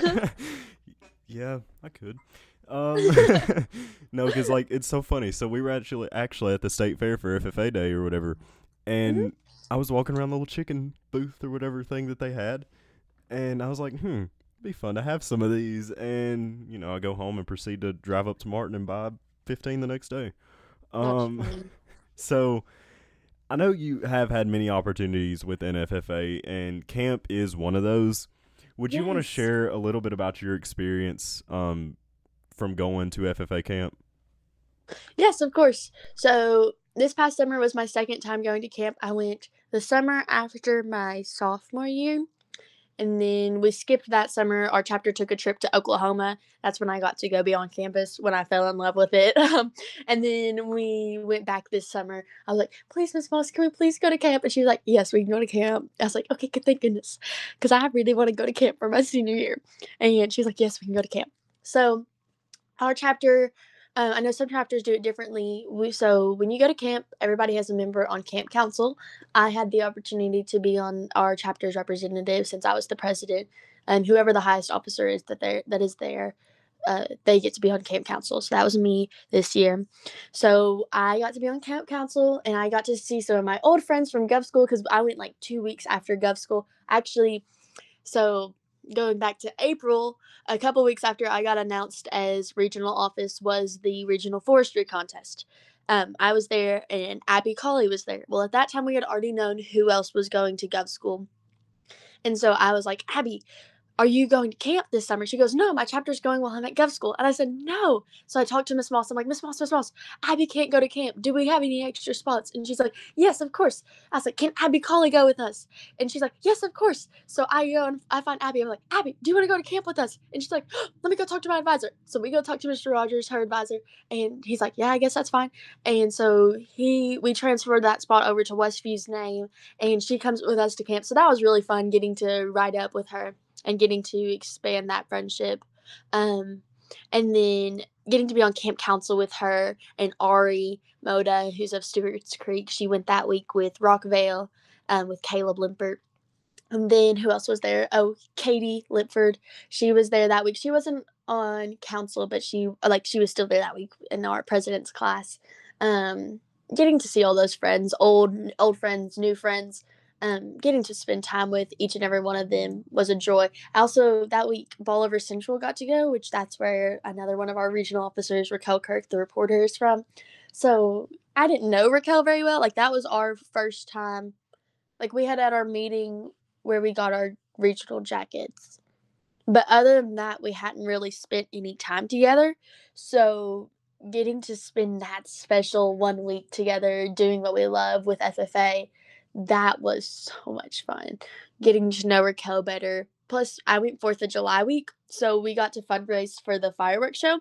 A: Yeah, I could. Um, no, because like it's so funny. So we were actually actually at the state fair for F F A Day or whatever,
B: Mhm.
A: and I was walking around the little chicken booth or whatever thing that they had, and I was like, hmm, it'd be fun to have some of these. And you know, I go home and proceed to drive up to Martin and buy fifteen the next day.
B: That's
A: Um,
B: funny.
A: so I know you have had many opportunities within F F A, and camp is one of those. Would you want to
B: Yes.
A: share a little bit about your experience um, from going to F F A camp?
B: Yes, of course. So this past summer was my second time going to camp. I went the summer after my sophomore year. And then we skipped that summer. Our chapter took a trip to Oklahoma. That's when I got to go be on campus when I fell in love with it. Um, and then we went back this summer. I was like, please, Miss Moss, can we please go to camp? And she was like, yes, we can go to camp. I was like, okay, good, thank goodness. Because I really want to go to camp for my senior year. And she's like, yes, we can go to camp. So our chapter, uh, I know some chapters do it differently. We, so when you go to camp, everybody has a member on camp council. I had the opportunity to be on our chapter's representative since I was the president, and whoever the highest officer is that there that is there. uh, they get to be on camp council. So that was me this year. So I got to be on camp council, and I got to see some of my old friends from Gov School because I went like two weeks after Gov School. Actually, so going back to April, a couple weeks after I got announced as regional office was the regional forestry contest. Um, I was there, and Abby Colley was there. Well, at that time, we had already known who else was going to Gov School. And so I was like, Abby, are you going to camp this summer? She goes, no, my chapter's going while I'm at Gov School. And I said, no. So I talked to Miss Moss. I'm like, Miss Moss, Miss Moss, Abby can't go to camp. Do we have any extra spots? And she's like, yes, of course. I was like, can Abby Colley go with us? And she's like, yes, of course. So I go and I find Abby. I'm like, Abby, do you want to go to camp with us? And she's like, oh, let me go talk to my advisor. So we go talk to Mister Rogers, her advisor. And he's like, yeah, I guess that's fine. And so he, we transferred that spot over to Westview's name. And she comes with us to camp. So that was really fun getting to ride up with her and getting to expand that friendship. Um, and then getting to be on camp council with her and Ari Moda, who's of Stewart's Creek. She went that week with Rockvale, um, with Caleb Limpert. And then who else was there? Oh, Katie Lipford. She was there that week. She wasn't on council, but she like she was still there that week in our president's class. Um, getting to see all those friends, old old friends, new friends. Um, getting to spend time with each and every one of them was a joy. Also, that week, Bolivar Central got to go, which that's where another one of our regional officers, Raquel Kirk, the reporter, is from. So I didn't know Raquel very well. Like, that was our first time. Like, we had at our meeting where we got our regional jackets. But other than that, we hadn't really spent any time together. So getting to spend that special one week together doing what we love with F F A, that was so much fun. Getting to know Raquel better. Plus, I went fourth of July week, so we got to fundraise for the fireworks show.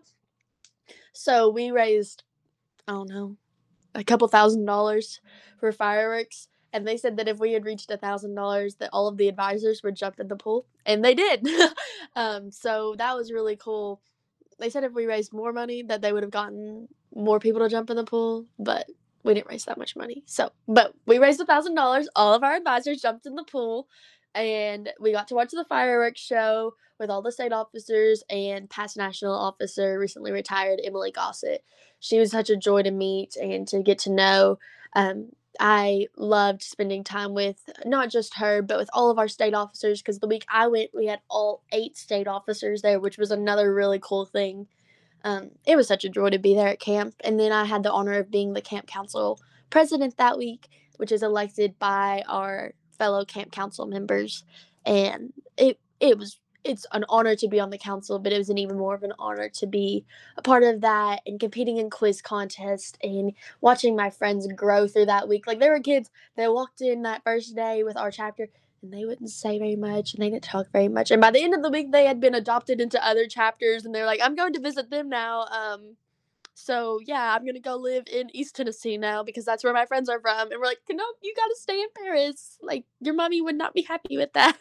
B: So we raised, I don't know, a couple thousand dollars for fireworks. And they said that if we had reached a thousand dollars, that all of the advisors would jump in the pool, and they did. um, so that was really cool. They said if we raised more money, that they would have gotten more people to jump in the pool, but we didn't raise that much money. So, but we raised a thousand dollars. All of our advisors jumped in the pool, and we got to watch the fireworks show with all the state officers and past national officer, recently retired Emily Gossett. She was such a joy to meet and to get to know. Um, I loved spending time with not just her, but with all of our state officers, because the week I went, we had all eight state officers there, which was another really cool thing. Um, it was such a joy to be there at camp. And then I had the honor of being the camp council president that week, which is elected by our fellow camp council members. And it it was it's an honor to be on the council, but it was an even more of an honor to be a part of that and competing in quiz contest and watching my friends grow through that week. Like, there were kids that walked in that first day with our chapter, and they wouldn't say very much, and they didn't talk very much. And by the end of the week, they had been adopted into other chapters, and they're like, I'm going to visit them now. Um, so, yeah, I'm going to go live in East Tennessee now because that's where my friends are from. And we're like, no, you got to stay in Paris. Like, your mommy would not be happy with that.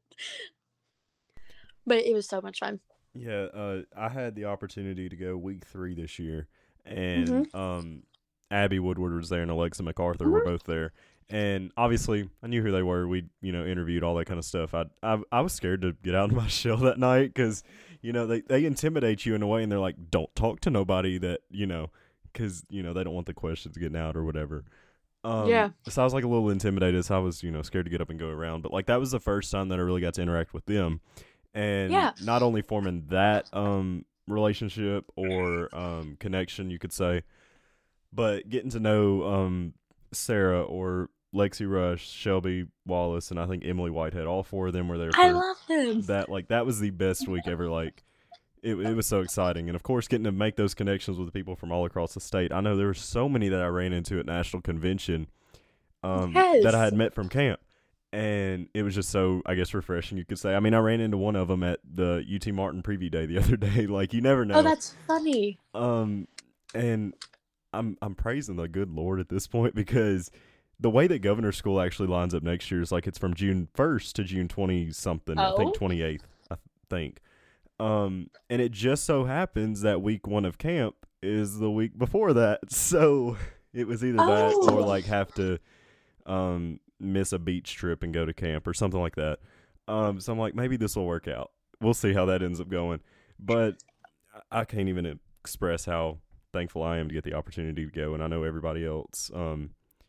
B: But it was so much fun.
A: Yeah, uh, I had the opportunity to go week three this year, and
B: mm-hmm.
A: um, Abby Woodward was there and Alexa MacArthur
B: mm-hmm.
A: were both there. And obviously, I knew who they were. We, you know, interviewed, all that kind of stuff. I, I, I was scared to get out of my shell that night because, you know, they, they intimidate you in a way, and they're like, don't talk to nobody that, you know, because, you know, they don't want the questions getting out or whatever. Um,
B: yeah.
A: So I was like a little intimidated. So I was, you know, scared to get up and go around. But like that was the first time that I really got to interact with them, and
B: yeah.
A: not only forming that um relationship or um connection, you could say, but getting to know um Sarah or Lexi Rush, Shelby Wallace, and I think Emily Whitehead. All four of them were there. For
B: I love them.
A: That like that was the best week ever. Like it, it was so exciting, and of course, getting to make those connections with people from all across the state. I know there were so many that I ran into at National Convention, um,
B: yes.
A: that I had met from camp, and it was just so, I guess, refreshing. You could say. I mean, I ran into one of them at the U T Martin Preview Day the other day. Like you never know.
B: Oh, that's funny.
A: Um, and I'm I'm praising the good Lord at this point because the way that Governor's School actually lines up next year is like it's from June first to June twentieth something.
B: Oh.
A: I think twenty-eighth, I think. Um, and it just so happens that week one of camp is the week before that. So it was either that
B: oh.
A: or like have to um, miss a beach trip and go to camp or something like that. Um, so I'm like, maybe this will work out. We'll see how that ends up going. But I I can't even express how thankful I am to get the opportunity to go, and I know everybody else um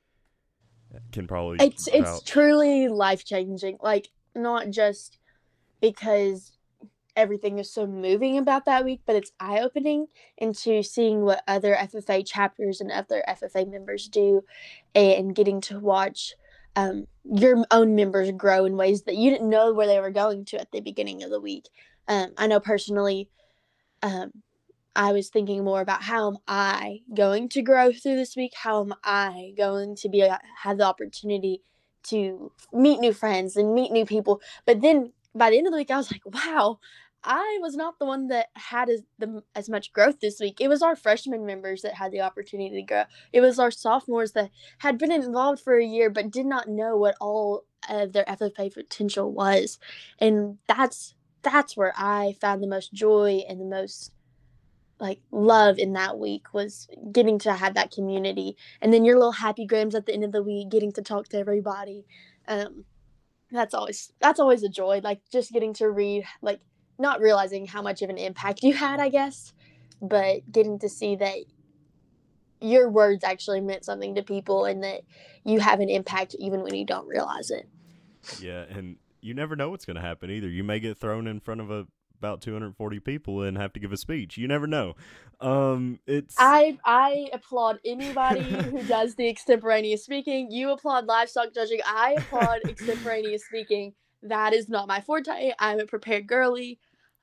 A: can probably
B: It's it's
A: vouch.
B: truly life changing. Like, not just because everything is so moving about that week, but it's eye opening into seeing what other F F A chapters and other F F A members do, and getting to watch um, your own members grow in ways that you didn't know where they were going to at the beginning of the week. Um, I know personally, um, I was thinking more about how am I going to grow through this week? How am I going to be have the opportunity to meet new friends and meet new people? But then by the end of the week, I was like, wow, I was not the one that had as the as much growth this week. It was our freshman members that had the opportunity to grow. It was our sophomores that had been involved for a year but did not know what all of their F F A potential was, and that's that's where I found the most joy and the most like love in that week, was getting to have that community, and then your little happy grams at the end of the week, getting to talk to everybody. um that's always that's always a joy, like just getting to read, like not realizing how much of an impact you had, I guess, but getting to see that your words actually meant something to people and that you have an impact even when you don't realize it.
A: Yeah, and you never know what's going to happen either. You may get thrown in front of a about two hundred forty people and have to give a speech. You never know. Um, it's
B: I I applaud anybody who does the extemporaneous speaking. You applaud livestock judging. I applaud extemporaneous speaking. That is not my forte. I'm a prepared girly.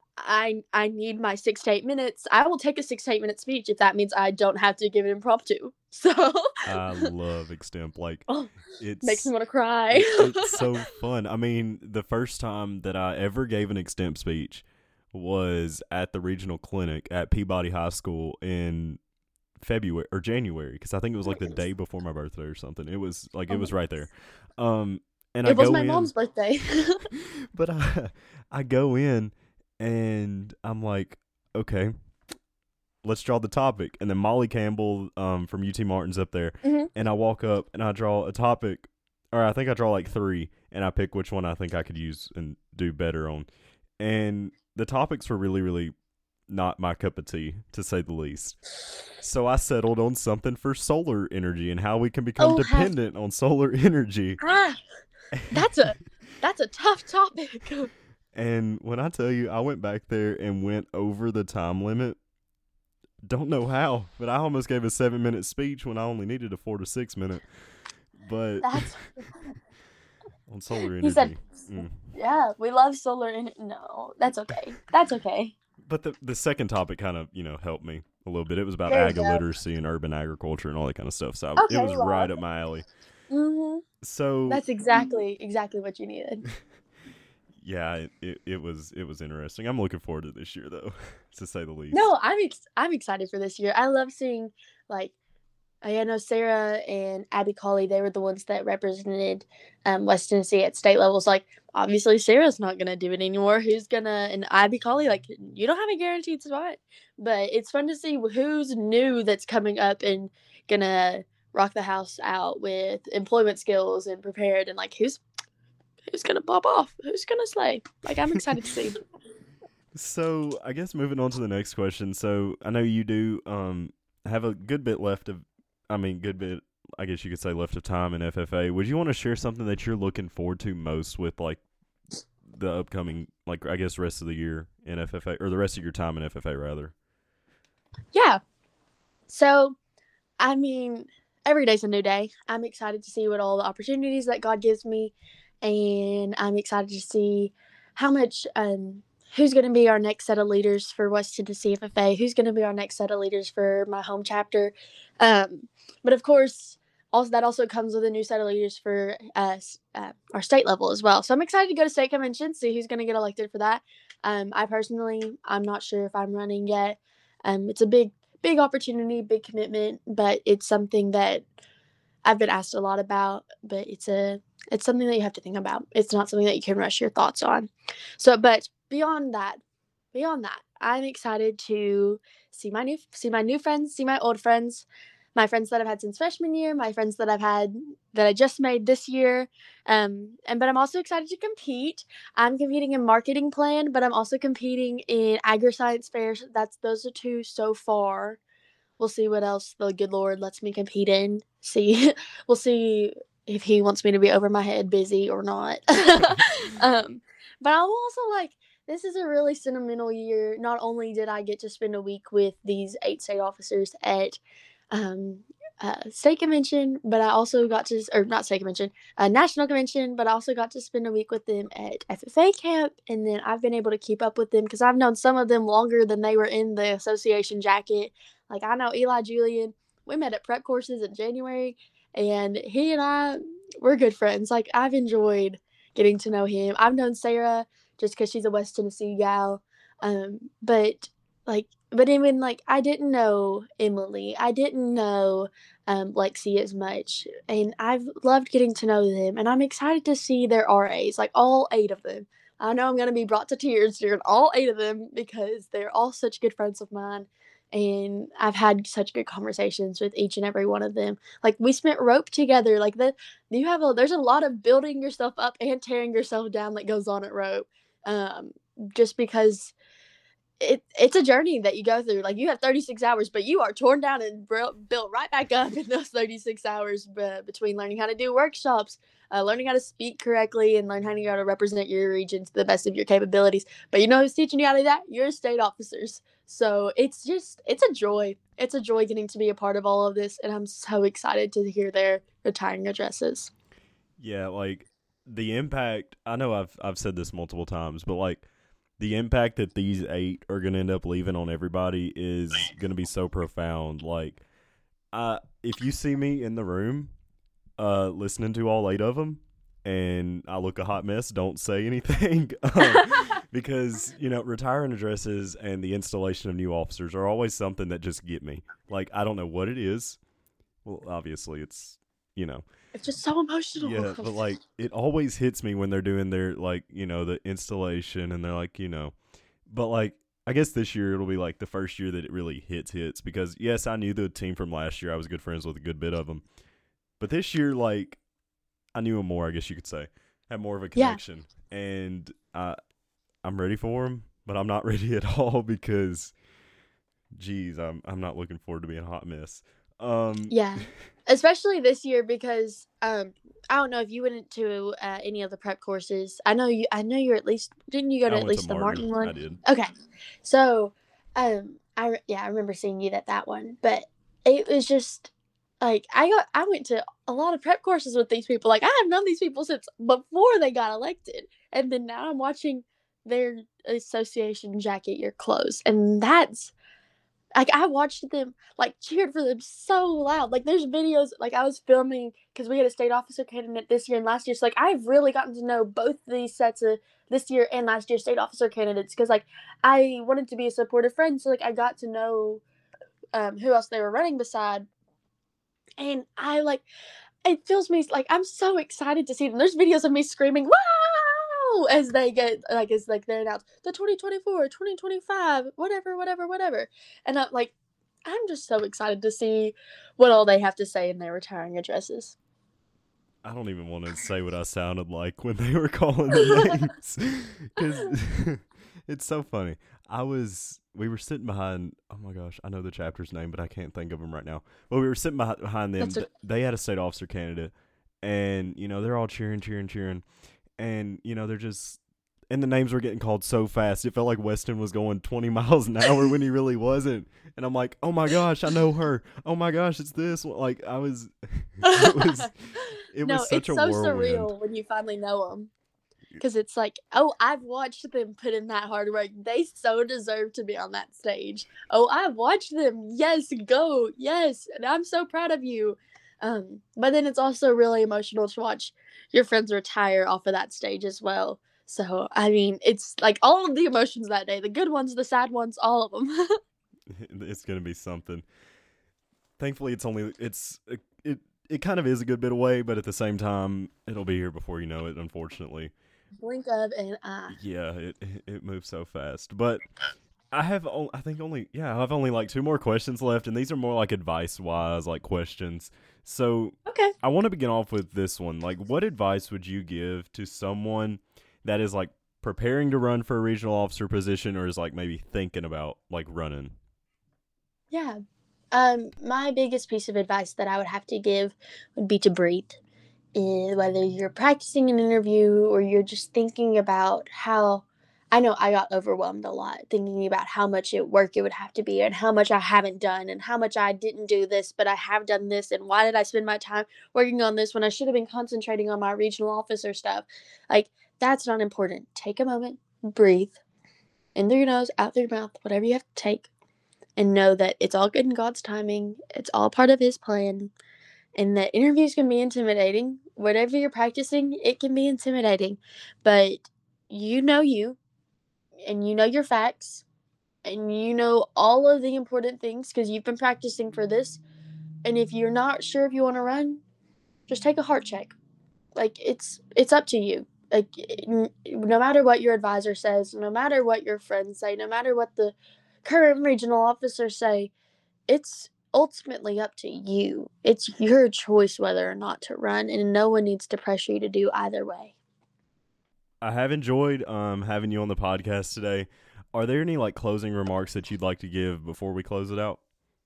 B: I I need my six to eight minutes. I will take a six to eight minute speech if that means I don't have to give it impromptu. So
A: I love extemp. Like
B: oh, makes me
A: it's
B: want to cry.
A: it, it's so fun. I mean, the first time that I ever gave an extemp speech was at the regional clinic at Peabody High School in February or January, because I think it was like the day before my birthday or something. It was like it
B: Oh
A: was
B: my
A: right there. Um, and I
B: It was
A: go
B: my
A: in,
B: mom's birthday.
A: but I I go in and I'm like, okay, let's draw the topic. And then Molly Campbell um, from U T Martin's up there,
B: Mhm.
A: and I walk up and I draw a topic, or I think I draw like three, and I pick which one I think I could use and do better on. And the topics were really, really not my cup of tea, to say the least. So I settled on something for solar energy and how we can become
B: Oh, have
A: dependent on solar energy.
B: ah, that's a that's a tough topic.
A: And when I tell you, I went back there and went over the time limit. Don't know how, but I almost gave a seven minute speech when I only needed a four to six minute. But
B: That's
A: on solar
B: he said,
A: energy. Mm.
B: yeah, we love solar and no, that's okay. That's okay.
A: But the the second topic kind of, you know, helped me a little bit. It was about
B: There you
A: ag
B: go.
A: literacy and urban agriculture and all that kind of stuff. So it
B: Okay,
A: was
B: well,
A: right up my alley.
B: hmm
A: So
B: that's exactly exactly what you needed.
A: yeah, it, it, it was it was interesting. I'm looking forward to this year though, to say the least.
B: No, I'm ex- I'm excited for this year. I love seeing like I know Sarah and Abby Colley, they were the ones that represented um, West Tennessee at state levels. Like, obviously, Sarah's not going to do it anymore. Who's going to, and Abby Colley, like, you don't have a guaranteed spot. But it's fun to see who's new that's coming up and going to rock the house out with employment skills and prepared, and like, who's who's going to pop off? Who's going to slay? Like, I'm excited to see.
A: So I guess moving on to the next question. So I know you do um have a good bit left of, I mean, good bit, I guess you could say, left of time in F F A. Would you want to share something that you're looking forward to most with like the upcoming, like I guess, rest of the year in F F A, or the rest of your time in F F A rather?
B: Yeah. So, I mean, every day's a new day. I'm excited to see what all the opportunities that God gives me, and I'm excited to see how much um who's going to be our next set of leaders for West Tennessee F F A, who's going to be our next set of leaders for my home chapter. Um, but of course, also that also comes with a new set of leaders for us, uh, our state level as well. So I'm excited to go to state convention, see who's going to get elected for that. Um, I personally, I'm not sure if I'm running yet. Um, it's a big, big opportunity, big commitment, but it's something that I've been asked a lot about. But it's a, it's something that you have to think about. It's not something that you can rush your thoughts on. So, but beyond that, beyond that, I'm excited to see my new, see my new friends, see my old friends. my friends that I've had since freshman year, my friends that I've had that I just made this year. Um, and but I'm also excited to compete. I'm competing in marketing plan, but I'm also competing in agri-science fairs. That's those are two so far. We'll see what else the good Lord lets me compete in. See, we'll see if He wants me to be over my head busy or not. um, but I'm also like, this is a really sentimental year. Not only did I get to spend a week with these eight state officers at um, uh, state convention, but I also got to, or not state convention, uh, national convention, but I also got to spend a week with them at F F A camp. And then I've been able to keep up with them because I've known some of them longer than they were in the association jacket. Like, I know Eli Julian. We met at prep courses in January, and he and I, we're good friends. Like, I've enjoyed getting to know him. I've known Sarah just because she's a West Tennessee gal. Um, but, like, but even, like, I didn't know Emily. I didn't know um, Lexi as much. And I've loved getting to know them. And I'm excited to see their R As, like, all eight of them. I know I'm going to be brought to tears during all eight of them because they're all such good friends of mine. And I've had such good conversations with each and every one of them. Like, we spent rope together. Like, the you have a there's a lot of building yourself up and tearing yourself down that goes on at rope. Um, just because it it's a journey that you go through. Like, you have thirty-six hours, but you are torn down and bro- built right back up in those thirty-six hours b- between learning how to do workshops, uh, learning how to speak correctly, and learn how to, how to represent your region to the best of your capabilities. But you know who's teaching you how to do that? Your state officers. So it's just, it's a joy. It's a joy getting to be a part of all of this, and I'm so excited to hear their retiring addresses.
A: Yeah, like the impact, I know I've I've said this multiple times, but like the impact that these eight are going to end up leaving on everybody is going to be so profound. Like, uh, if you see me in the room uh, listening to all eight of them and I look a hot mess, don't say anything. um, because, you know, retiring addresses and the installation of new officers are always something that just get me. Like, I don't know what it is. Well, obviously it's, you know.
B: It's just so emotional.
A: Yeah, but like it always hits me when they're doing their, like, you know, the installation and they're like, you know, but like I guess this year it'll be like the first year that it really hits hits because yes, I knew the team from last year. I was good friends with a good bit of them. But this year, like, I knew them more, I guess you could say. Had more of a connection. Yeah. And I I'm ready for them, but I'm not ready at all because geez, I'm I'm not looking forward to being a hot mess. Um,
B: yeah, especially this year because um, I don't know if you went to uh, any of the prep courses. I know you. I know you're at least. Didn't you go to
A: I
B: at
A: went
B: least
A: to
B: the
A: Martin.
B: Martin one?
A: I did.
B: Okay, so um, I yeah I remember seeing you at that one, but it was just like I got I went to a lot of prep courses with these people. Like, I have known these people since before they got elected, and then now I'm watching their association jacket year close, and that's. Like, I watched them, like, cheered for them so loud. Like, there's videos, like, I was filming because we had a state officer candidate this year and last year. So, like, I've really gotten to know both these sets of this year and last year state officer candidates because, like, I wanted to be a supportive friend. So, like, I got to know um, who else they were running beside. And I, like, it fills me, like, I'm so excited to see them. There's videos of me screaming, wow, as they get, like, as, like, they're announced, the twenty twenty-four, twenty twenty-five, whatever, whatever, whatever. And, I'm, like, I'm just so excited to see what all they have to say in their retiring addresses.
A: I don't even want to say what I sounded like when they were calling the names. Because it's so funny. I was, we were sitting behind, oh my gosh, I know the chapter's name, but I can't think of him right now. Well, we were sitting behind them. A- they had a state officer candidate. And, you know, they're all cheering, cheering, cheering. And, you know, they're just, and the names were getting called so fast. It felt like Weston was going twenty miles an hour when he really wasn't. And I'm like, oh my gosh, I know her. Oh my gosh, it's this one. Like, I was, it was, it
B: no,
A: was such a
B: so
A: whirlwind.
B: surreal when you finally know them. Because it's like, oh, I've watched them put in that hard work. They so deserve to be on that stage. Oh, I've watched them. Yes, go. Yes. And I'm so proud of you. Um, but then it's also really emotional to watch your friends retire off of that stage as well. So, I mean, it's like all of the emotions that day, the good ones, the sad ones, all of them.
A: It's going to be something. Thankfully, it's only, it's, it, it, it kind of is a good bit away, but at the same time, it'll be here before you know it, unfortunately.
B: Blink of an eye.
A: Yeah, it, it moves so fast. But I have, o- I think only, yeah, I have only like two more questions left, and these are more like advice wise, like questions. So
B: Okay.
A: I want to begin off with this one. Like, what advice would you give to someone that is like preparing to run for a regional officer position, or is like maybe thinking about like running?
B: Yeah. Um, my biggest piece of advice that I would have to give would be to breathe. Eh, whether you're practicing an interview or you're just thinking about how I know I got overwhelmed a lot thinking about how much it work it would have to be and how much I haven't done and how much I didn't do this, but I have done this and why did I spend my time working on this when I should have been concentrating on my regional officer stuff? Like that's not important. Take a moment, breathe, in through your nose, out through your mouth, whatever you have to take, and know that it's all good in God's timing. It's all part of His plan, and that interviews can be intimidating. Whatever you're practicing, it can be intimidating, but you know you, and you know your facts, and you know all of the important things because you've been practicing for this. And if you're not sure if you want to run, just take a heart check. Like it's it's up to you. Like no matter what your advisor says, no matter what your friends say, no matter what the current regional officers say, it's ultimately up to you. It's your choice whether or not to run, and no one needs to pressure you to do either way.
A: I have enjoyed um having you on the podcast today. Are there any like closing remarks that you'd like to give before we close it out?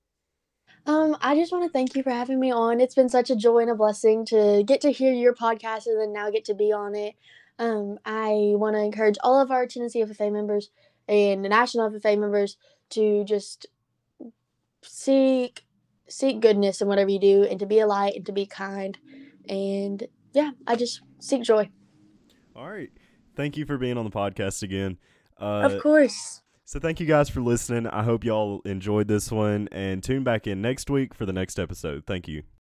B: Um, I just want to thank you for having me on. It's been such a joy and a blessing to get to hear your podcast and then now get to be on it. Um, I want to encourage all of our Tennessee F F A members and the National F F A members to just seek seek goodness in whatever you do and to be a light and to be kind. And yeah, I just seek joy.
A: All right. Thank you for being on the podcast again.
B: Of
A: Uh,
B: course.
A: so thank you guys for listening. I hope y'all enjoyed this one and tune back in next week for the next episode. Thank you.